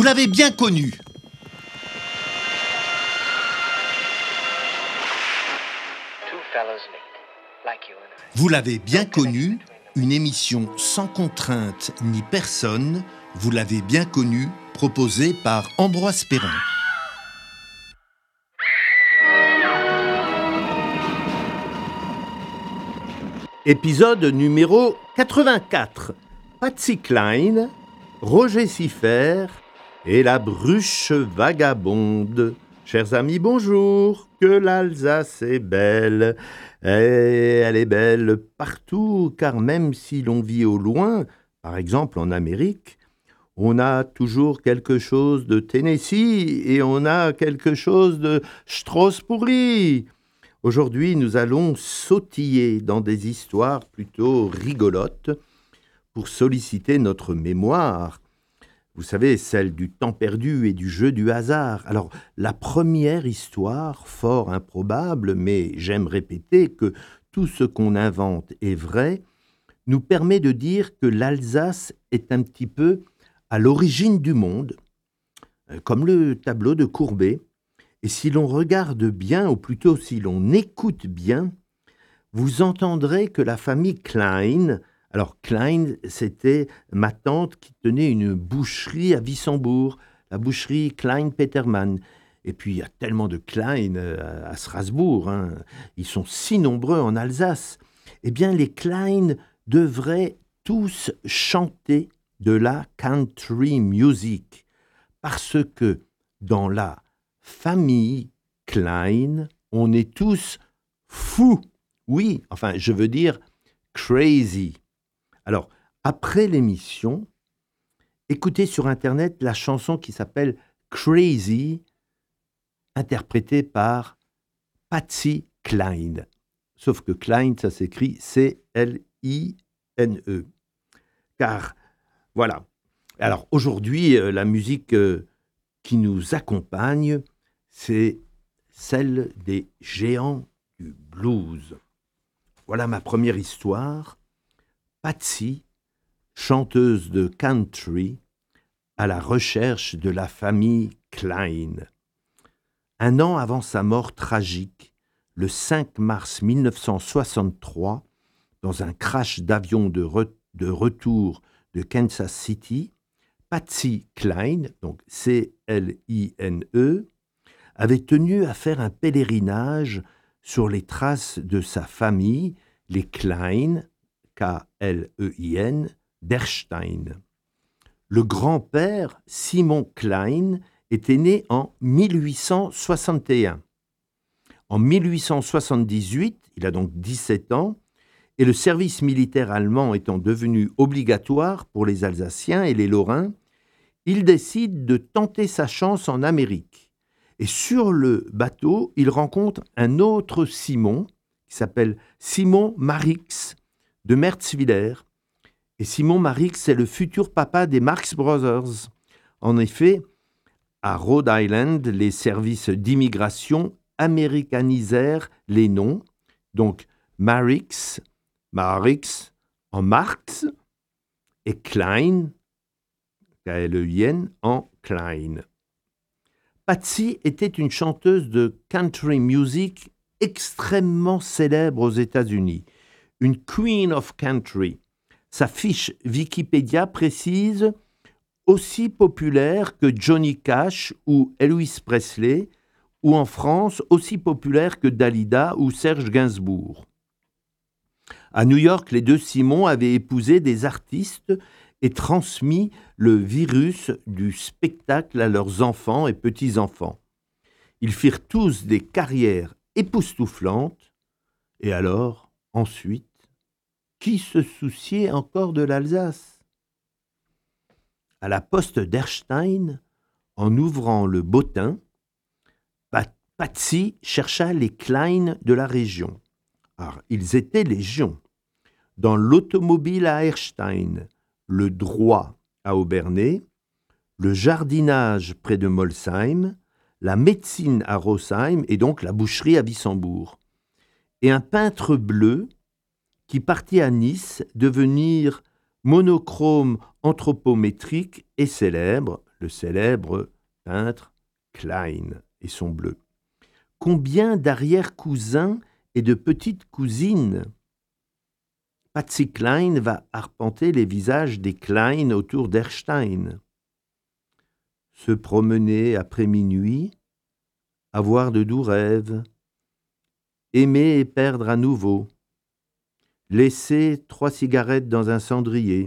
Vous l'avez bien connu. Vous l'avez bien connu, une émission sans contrainte ni personne, vous l'avez bien connu, proposée par Ambroise Perrin. Épisode numéro 84. Patsy Cline, Roger Siffert et la bruche vagabonde. Chers amis, bonjour. Que l'Alsace est belle. Et elle est belle partout, car même si l'on vit au loin, par exemple en Amérique, on a toujours quelque chose de Tennessee et on a quelque chose de Strasbourg. Aujourd'hui, nous allons sautiller dans des histoires plutôt rigolotes pour solliciter notre mémoire. Vous savez, celle du temps perdu et du jeu du hasard. Alors, la première histoire, fort improbable, mais j'aime répéter que tout ce qu'on invente est vrai, nous permet de dire que l'Alsace est un petit peu à l'origine du monde, comme le tableau de Courbet. Et si l'on regarde bien, ou plutôt si l'on écoute bien, vous entendrez que la famille Klein, alors Klein, c'était ma tante qui tenait une boucherie à Wissembourg, la boucherie Klein-Petermann. Et puis il y a tellement de Klein à Strasbourg, hein. Ils sont si nombreux en Alsace. Eh bien les Klein devraient tous chanter de la country music, parce que dans la famille Klein, on est tous fous. Oui, enfin, je veux dire crazy. Alors, après l'émission, écoutez sur Internet la chanson qui s'appelle Crazy, interprétée par Patsy Cline. Sauf que Cline, ça s'écrit C-L-I-N-E. Car, voilà. Alors, aujourd'hui, la musique qui nous accompagne, c'est celle des géants du blues. Voilà ma première histoire. Patsy, chanteuse de country, à la recherche de la famille Klein. Un an avant sa mort tragique, le 5 mars 1963, dans un crash d'avion de retour de Kansas City, Patsy Cline, donc C-L-I-N-E, avait tenu à faire un pèlerinage sur les traces de sa famille, les Klein, K-L-E-I-N, d'Erstein. Le grand-père, Simon Klein, était né en 1861. En 1878, il a donc 17 ans, et le service militaire allemand étant devenu obligatoire pour les Alsaciens et les Lorrains, il décide de tenter sa chance en Amérique. Et sur le bateau, il rencontre un autre Simon, qui s'appelle Simon Marix, de Mertzwiller. Et Simon Marix est le futur papa des Marx Brothers. En effet, à Rhode Island, les services d'immigration américanisèrent les noms, donc Marix en Marx, et Klein, K-L-E-I-N, en Klein. Patsy était une chanteuse de country music extrêmement célèbre aux États-Unis, une Queen of Country. Sa fiche Wikipédia précise aussi populaire que Johnny Cash ou Elvis Presley, ou en France aussi populaire que Dalida ou Serge Gainsbourg. À New York, les deux Simon avaient épousé des artistes et transmis le virus du spectacle à leurs enfants et petits-enfants. Ils firent tous des carrières époustouflantes. Et alors, ensuite, qui se souciait encore de l'Alsace ? À la poste d'Erstein, en ouvrant le bottin, Patsy chercha les Klein de la région. Alors, ils étaient légion. Dans l'automobile à Erstein, le droit à Obernai, le jardinage près de Molsheim, la médecine à Rosheim et donc la boucherie à Wissembourg. Et un peintre bleu qui partit à Nice devenir monochrome anthropométrique et célèbre, le célèbre peintre Klein et son bleu. Combien d'arrière-cousins et de petites cousines? Patsy Cline va arpenter les visages des Klein autour d'Erstein. Se promener après minuit, avoir de doux rêves, aimer et perdre à nouveau, laisser 3 cigarettes dans un cendrier,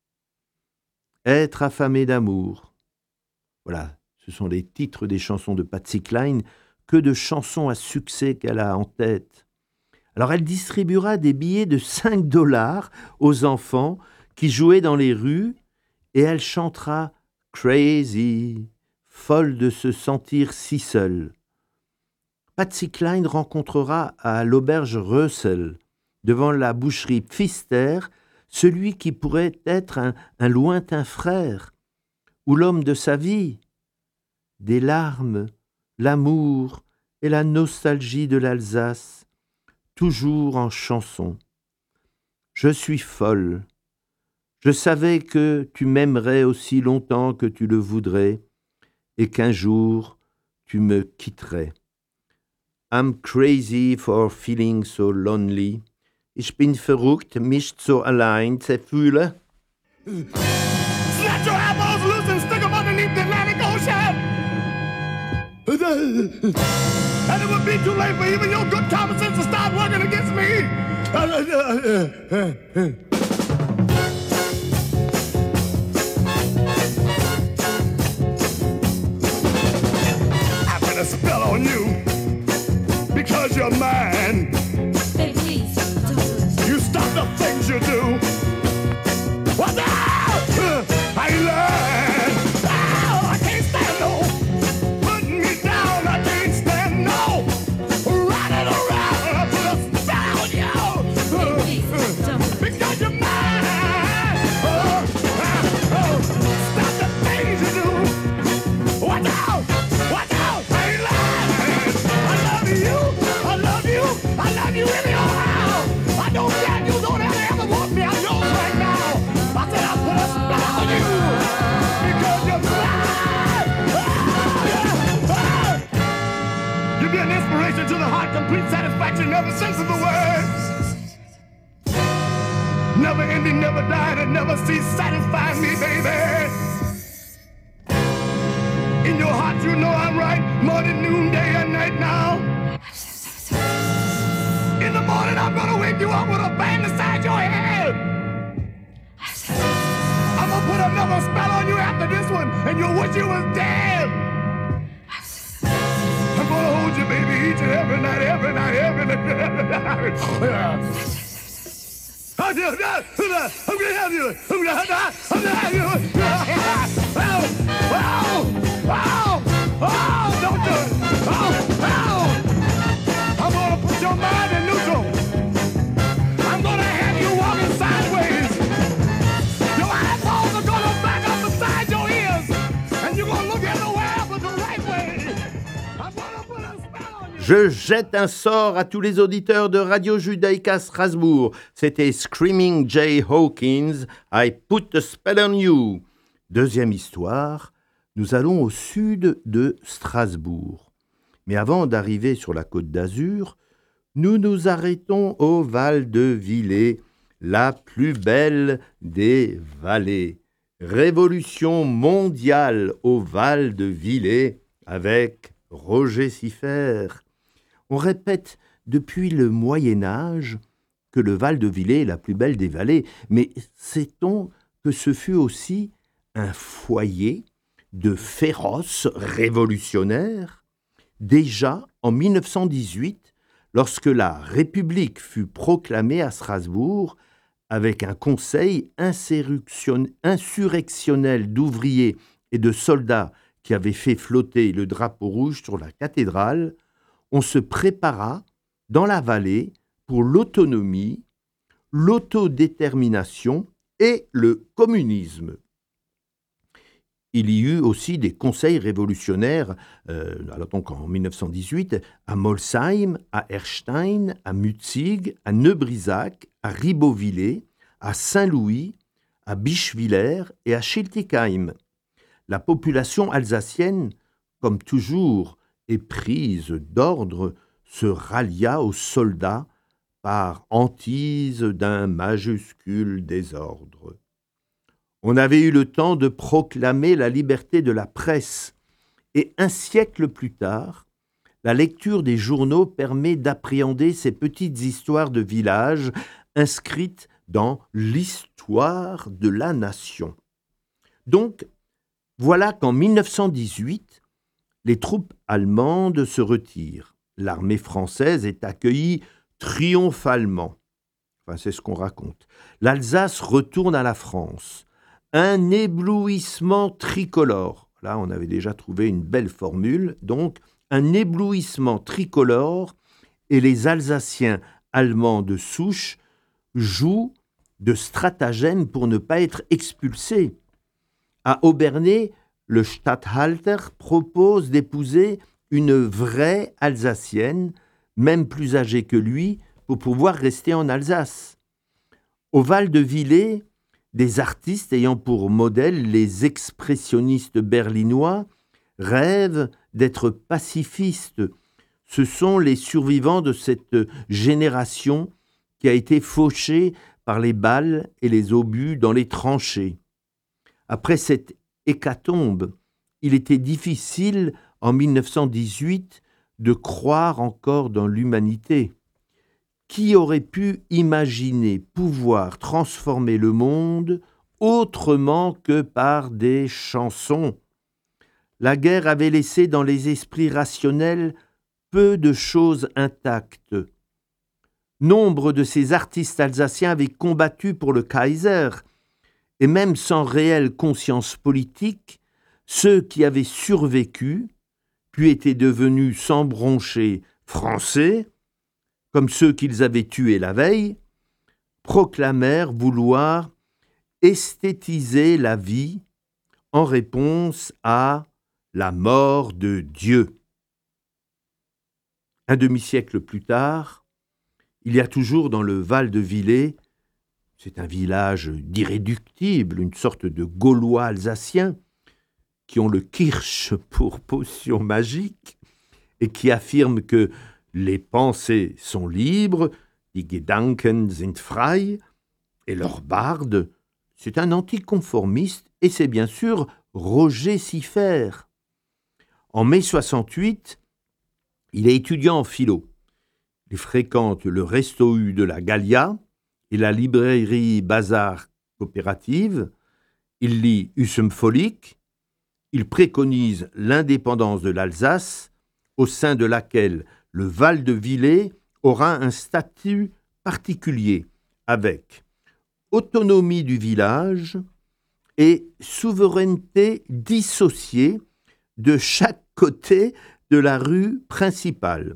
être affamé d'amour. Voilà, ce sont les titres des chansons de Patsy Cline, que de chansons à succès qu'elle a en tête. Alors elle distribuera des billets de 5 $ aux enfants qui jouaient dans les rues et elle chantera « Crazy », folle de se sentir si seule. Patsy Cline rencontrera à l'auberge Russell, devant la boucherie Pfister, celui qui pourrait être un lointain frère, ou l'homme de sa vie. Des larmes, l'amour et la nostalgie de l'Alsace, toujours en chanson. Je suis folle. Je savais que tu m'aimerais aussi longtemps que tu le voudrais et qu'un jour tu me quitterais. I'm crazy for feeling so lonely. Ich bin verrückt, mich so allein zu fühlen. Snatch your eyeballs loose and stick them underneath the Atlantic Ocean. And it would be too late for even your good common sense to start working against me. I put a spell on you because you're mine. Baby, please, don't do it. You stop the things you do. What the hell? I learned. Oh, I can't stand no. Putting me down, I can't stand no. Running around, I put a spell on you. Please, don't do it. Because you're mine. Stop the things you do. Watch out! Watch out! I ain't lying. I love you. I love you. I love you anyhow. I don't care. You don't ever want me. I'm yours right now. I said I put a spell on you because you're mine. You be an inspiration to the heart, complete satisfaction in every sense of the word. Never ending, never died, and never cease satisfying me, baby. In your heart, you know I'm right, morning, noon, day, and night now. In the morning, I'm gonna wake you up with a bang inside your head. I'm gonna put another spell on you after this one, and you'll wish you was dead. I'm gonna hold you, baby, each and every night, every night, every night. I'm gonna have you. I'm gonna have you. Oh, don't do it. Oh. I'm gonna put your mind in neutral. I'm gonna have you walking sideways. Your eyeballs are gonna back up beside your ears, and you're gonna look everywhere but the right way. I'm gonna put a spell on you. Je jette un sort à tous les auditeurs de Radio Judaïka Strasbourg. C'était Screaming Jay Hawkins, I Put a Spell on You. Deuxième histoire, nous allons au sud de Strasbourg. Mais avant d'arriver sur la Côte d'Azur, nous nous arrêtons au Val de Villers, la plus belle des vallées. Révolution mondiale au Val de Villers avec Roger Siffert. On répète depuis le Moyen-Âge que le Val de Villers est la plus belle des vallées, mais sait-on que ce fut aussi un foyer de féroces révolutionnaires? Déjà en 1918, lorsque la République fut proclamée à Strasbourg, avec un conseil insurrectionnel d'ouvriers et de soldats qui avait fait flotter le drapeau rouge sur la cathédrale, on se prépara dans la vallée pour l'autonomie, l'autodétermination et le communisme. Il y eut aussi des conseils révolutionnaires, donc en 1918, à Molsheim, à Erstein, à Mutzig, à Neubrisac, à Ribeauvillé, à Saint-Louis, à Bischwiller et à Schiltigheim. la population alsacienne, comme toujours éprise d'ordre, se rallia aux soldats par hantise d'un majuscule désordre. On avait eu le temps de proclamer la liberté de la presse, et un siècle plus tard, la lecture des journaux permet d'appréhender ces petites histoires de village inscrites dans l'histoire de la nation. Donc, voilà qu'en 1918, les troupes allemandes se retirent. L'armée française est accueillie triomphalement. Enfin, c'est ce qu'on raconte. L'Alsace retourne à la France. Un éblouissement tricolore. Là, on avait déjà trouvé une belle formule. Donc, un éblouissement tricolore, et les Alsaciens allemands de souche jouent de stratagèmes pour ne pas être expulsés. À Obernai, le Statthalter propose d'épouser une vraie Alsacienne, même plus âgée que lui, pour pouvoir rester en Alsace. Au Val de Villers, des artistes ayant pour modèle les expressionnistes berlinois rêvent d'être pacifistes. Ce sont les survivants de cette génération qui a été fauchée par les balles et les obus dans les tranchées. Après cette hécatombe, il était difficile, en 1918, de croire encore dans l'humanité. Qui aurait pu imaginer pouvoir transformer le monde autrement que par des chansons? La guerre avait laissé dans les esprits rationnels peu de choses intactes. Nombre de ces artistes alsaciens avaient combattu pour le Kaiser, et même sans réelle conscience politique, ceux qui avaient survécu, puis étaient devenus sans broncher français, comme ceux qu'ils avaient tués la veille, proclamèrent vouloir esthétiser la vie en réponse à la mort de Dieu. Un demi-siècle plus tard, il y a toujours dans le Val de Villers, c'est un village d'irréductibles, une sorte de Gaulois alsaciens, qui ont le kirsch pour potion magique, et qui affirment que les pensées sont libres, die Gedanken sind frei, et leur barde, c'est un anticonformiste, et c'est bien sûr Roger Siffert. En mai 68, il est étudiant en philo. Il fréquente le Resto U de la Gallia et la librairie Bazar Coopérative. Il lit Husum Volk. Il préconise l'indépendance de l'Alsace, au sein de laquelle le Val de Villers aura un statut particulier, avec autonomie du village et souveraineté dissociée de chaque côté de la rue principale.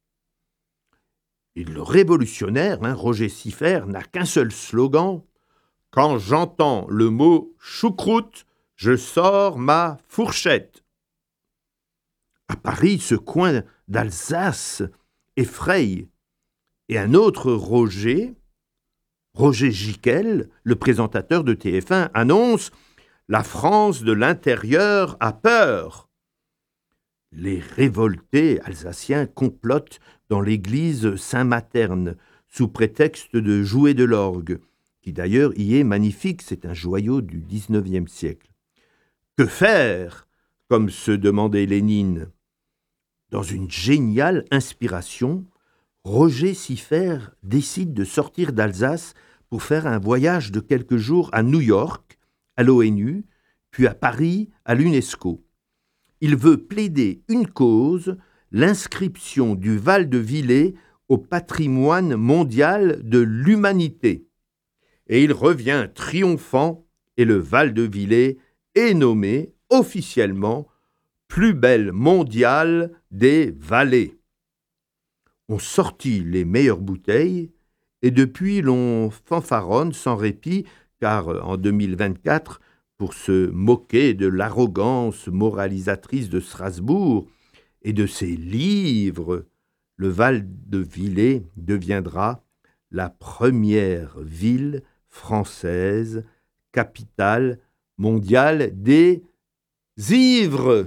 Et le révolutionnaire, Roger Siffert, n'a qu'un seul slogan: « Quand j'entends le mot choucroute, je sors ma fourchette ». À Paris, ce coin d'Alsace effraie. Et un autre Roger Gicquel, le présentateur de TF1, annonce « La France de l'intérieur a peur ». Les révoltés alsaciens complotent dans l'église Saint-Materne, sous prétexte de jouer de l'orgue, qui d'ailleurs y est magnifique, c'est un joyau du XIXe siècle. Que faire, comme se demandait Lénine? Dans une géniale inspiration, Roger Siffert décide de sortir d'Alsace pour faire un voyage de quelques jours à New York, à l'ONU, puis à Paris, à l'UNESCO. Il veut plaider une cause, l'inscription du Val de Villers au patrimoine mondial de l'humanité. Et il revient triomphant, et le Val de Villers est nommé officiellement plus belle mondiale des vallées. On sortit les meilleures bouteilles, et depuis l'on fanfaronne sans répit, car en 2024, pour se moquer de l'arrogance moralisatrice de Strasbourg et de ses livres, le Val de Villers deviendra la première ville française, capitale mondiale des Zivre.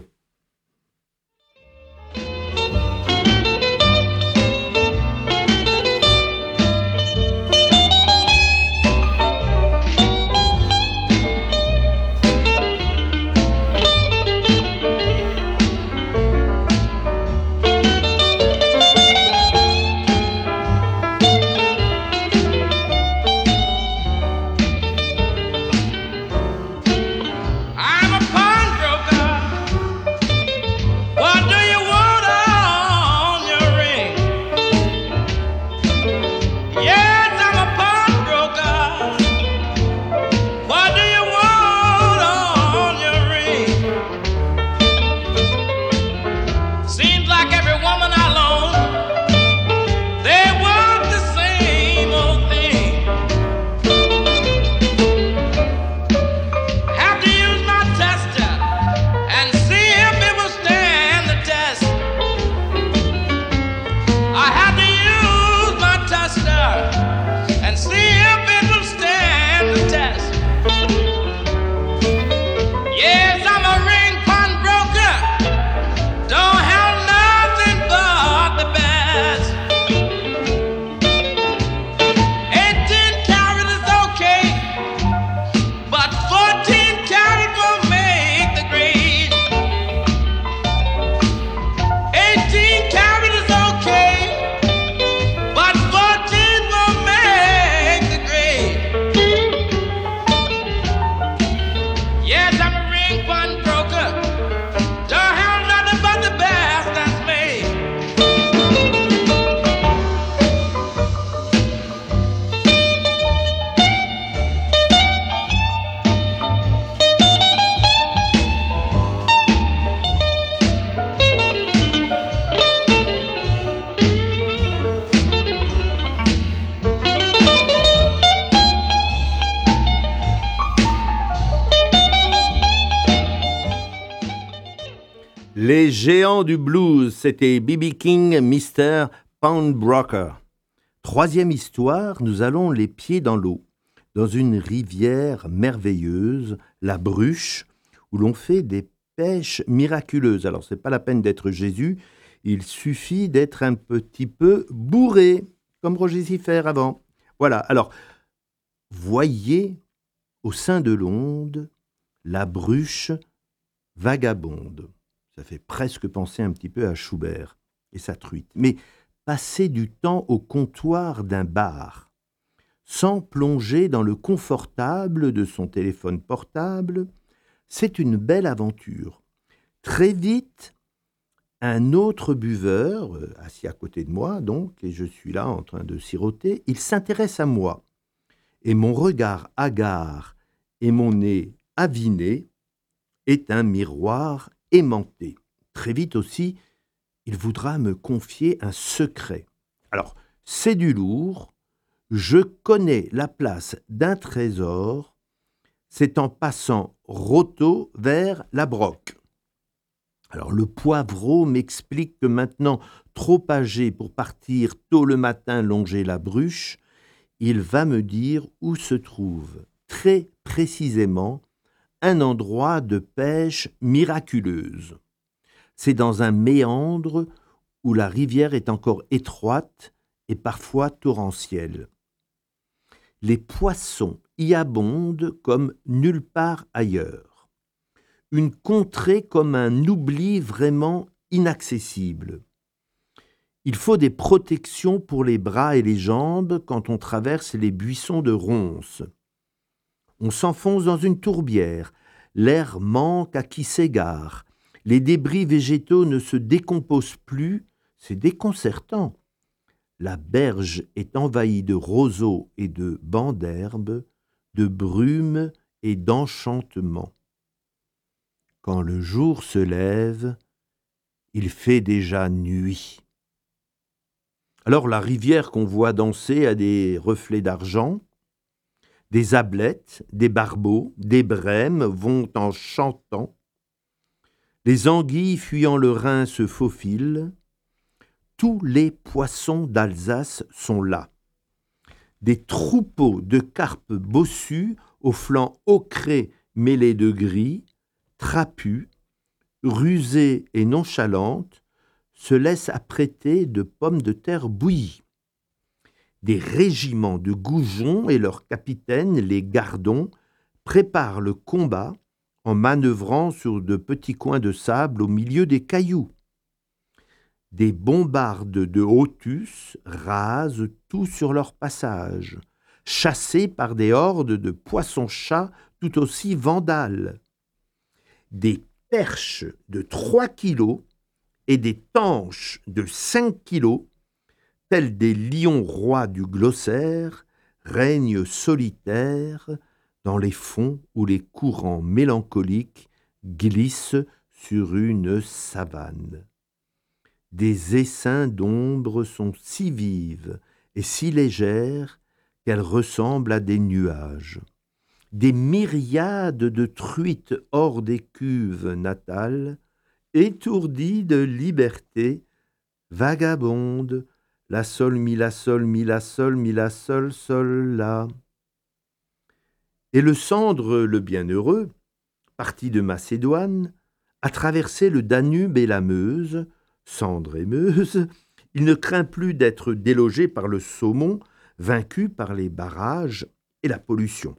I'm a pawnbroker. What do you want on your ring? Yes, I'm a pawnbroker. What do you want on your ring? Seems like every woman I loan, they want the same old thing. Have to use my tester and see if it will stand the test. I have to use my tester and see if it will stand the test. Yes, I'm a ring pawnbroker. Don't have nothing but the best. 18 carat is okay, but 14 carat will make the grade. 18 carat is okay, but 14 will make the grade. Yes, I'm a ring pawnbroker. Don't have nothing but the best that's made. Les géants du blues, c'était B.B. King, Mr. Pawnbroker. Troisième histoire, nous allons les pieds dans l'eau, dans une rivière merveilleuse, la Bruche, où l'on fait des pêches miraculeuses. Alors, c'est pas la peine d'être Jésus, il suffit d'être un petit peu bourré, comme Roger Siffert avant. Voilà, alors, voyez au sein de l'onde la Bruche vagabonde. Ça fait presque penser un petit peu à Schubert et sa truite. Mais passer du temps au comptoir d'un bar, sans plonger dans le confortable de son téléphone portable, c'est une belle aventure. Très vite, un autre buveur, assis à côté de moi donc, et je suis là en train de siroter, il s'intéresse à moi. Et mon regard hagard et mon nez aviné est un miroir aimanté. Très vite aussi, il voudra me confier un secret. Alors, c'est du lourd, je connais la place d'un trésor, c'est en passant roto vers la broque. Alors, le poivreau m'explique que maintenant, trop âgé pour partir tôt le matin longer la Bruche, il va me dire où se trouve, très précisément, un endroit de pêche miraculeuse. C'est dans un méandre où la rivière est encore étroite et parfois torrentielle. Les poissons y abondent comme nulle part ailleurs. Une contrée comme un oubli vraiment inaccessible. Il faut des protections pour les bras et les jambes quand on traverse les buissons de ronces. On s'enfonce dans une tourbière, l'air manque à qui s'égare, les débris végétaux ne se décomposent plus, c'est déconcertant. La berge est envahie de roseaux et de bancs d'herbe, de brume et d'enchantement. Quand le jour se lève, il fait déjà nuit. Alors la rivière qu'on voit danser a des reflets d'argent, des ablettes, des barbeaux, des brèmes vont en chantant. Les anguilles fuyant le Rhin se faufilent. Tous les poissons d'Alsace sont là. Des troupeaux de carpes bossus aux flancs ocrés mêlés de gris, trapus, rusée et nonchalante, se laisse apprêter de pommes de terre bouillies. Des régiments de goujons et leurs capitaines, les gardons, préparent le combat en manœuvrant sur de petits coins de sable au milieu des cailloux. Des bombardes de Hotus rasent tout sur leur passage, chassés par des hordes de poissons-chats tout aussi vandales. Des perches de 3 kilos et des tanches de 5 kilos, tels des lions rois du glossaire, règnent solitaires dans les fonds où les courants mélancoliques glissent sur une savane. Des essaims d'ombre sont si vives et si légères qu'elles ressemblent à des nuages. Des myriades de truites hors des cuves natales, étourdies de liberté, vagabondent, la sol, mi, la sol, mi, la sol, mi, la sol, sol, la. Et le Cendre, le bienheureux, parti de Macédoine, a traversé le Danube et la Meuse, Cendre et Meuse, il ne craint plus d'être délogé par le saumon, vaincu par les barrages et la pollution.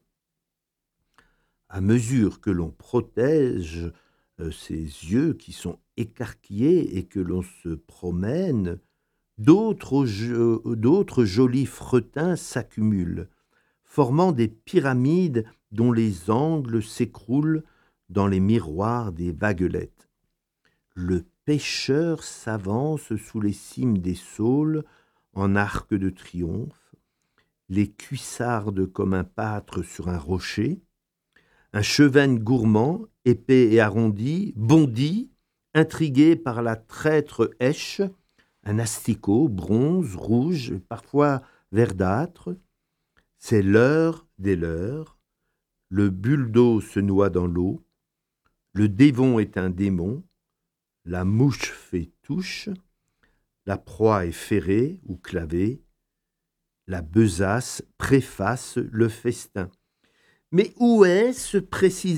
À mesure que l'on protège ses yeux qui sont écarquillés et que l'on se promène, d'autres jolis frettins s'accumulent, formant des pyramides dont les angles s'écroulent dans les miroirs des vaguelettes. Le pêcheur s'avance sous les cimes des saules en arc de triomphe, les cuissardes comme un pâtre sur un rocher. Un chevesne gourmand, épais et arrondi, bondit, intrigué par la traître hèche, un asticot, bronze, rouge, parfois verdâtre. C'est l'heure des leurs, le bulle d'eau se noie dans l'eau, le dévon est un démon, la mouche fait touche, la proie est ferrée ou clavée, la besace préface le festin. Mais où est-ce précisément ?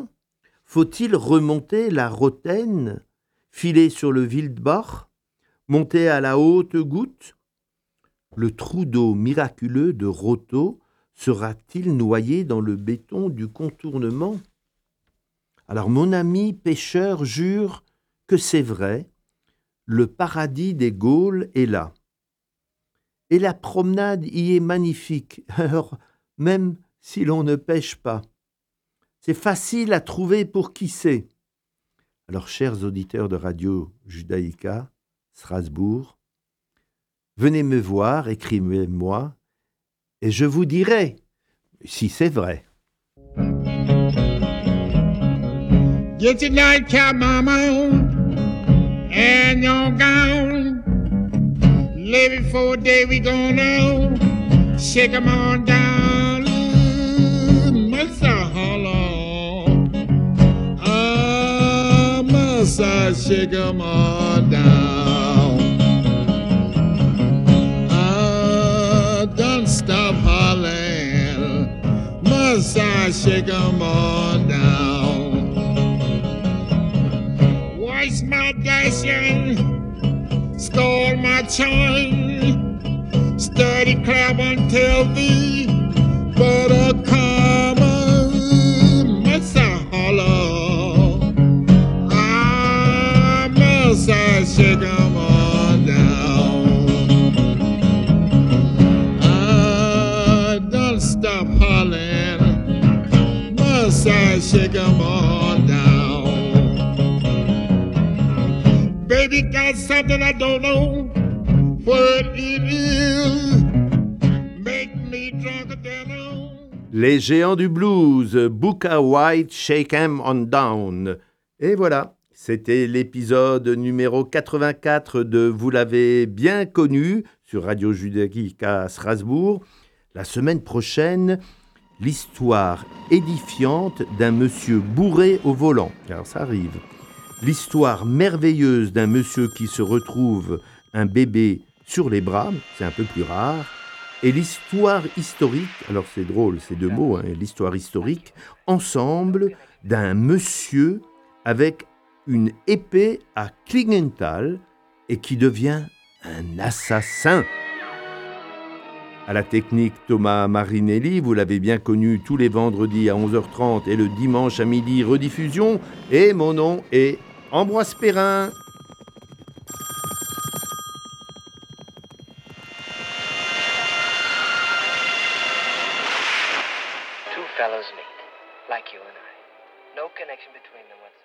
Faut-il remonter la Rotaine, filer sur le Wildbach, monter à la haute goutte ? Le trou d'eau miraculeux de Roto sera-t-il noyé dans le béton du contournement ? Alors mon ami pêcheur jure que c'est vrai, le paradis des Gaules est là. Et la promenade y est magnifique, alors même si l'on ne pêche pas. C'est facile à trouver pour qui sait. Alors, chers auditeurs de Radio Judaïka, Strasbourg, venez me voir, écrivez-moi, et je vous dirai si c'est vrai. Get your nightcap, mama, and your gown. Live before day we gonna shake 'em on down. Massa holla, massa shake 'em on down. Don't stop hollering, massa shake 'em on down. Wash my dashing, stole my chain, study clap until the butter come, massa holla, massa shake 'em on down. Don't stop hollering, massa shake 'em on down. Baby got something I don't know what it is. Make me drunker than Les géants du blues, Booker White, Shake 'em on Down. Et voilà, c'était l'épisode numéro 84 de Vous l'avez bien connu sur Radio Judaïka Strasbourg. La semaine prochaine, l'histoire édifiante d'un monsieur bourré au volant. Alors ça arrive. L'histoire merveilleuse d'un monsieur qui se retrouve un bébé sur les bras, c'est un peu plus rare. Et l'histoire historique, alors c'est drôle, c'est deux mots, l'histoire historique, ensemble d'un monsieur avec une épée à Klingenthal et qui devient un assassin. À la technique, Thomas Marinelli, vous l'avez bien connu tous les vendredis à 11h30 et le dimanche à midi rediffusion. Et mon nom est Ambroise Perrin. Two fellows meet, like you and I. No connection between them whatsoever.